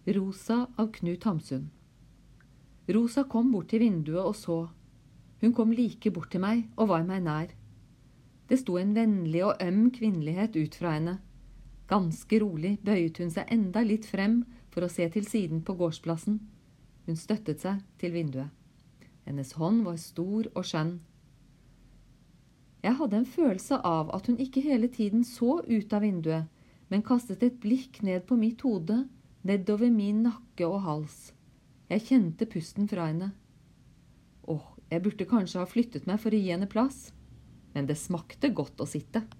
Rosa av Knut Hamsun. Rosa kom bort til vinduet og så. Hun kom like bort til meg og var meg nær. Det sto en vennlig og øm kvinnelighet ut fra henne. Ganske rolig bøyet hun seg enda litt frem for å se til siden på gårdsplassen. Hun støttet seg til vinduet. Hennes hånd var stor og skjønn. Jeg hadde en følelse av at hun ikke hele tiden så ut av vinduet, men kastet et blikk ned på mitt hode, nedover min nakke og hals. Jeg kjente pusten fra henne. Jeg burde kanskje ha flyttet meg for å gi henne plass, men det smakte godt å sitte.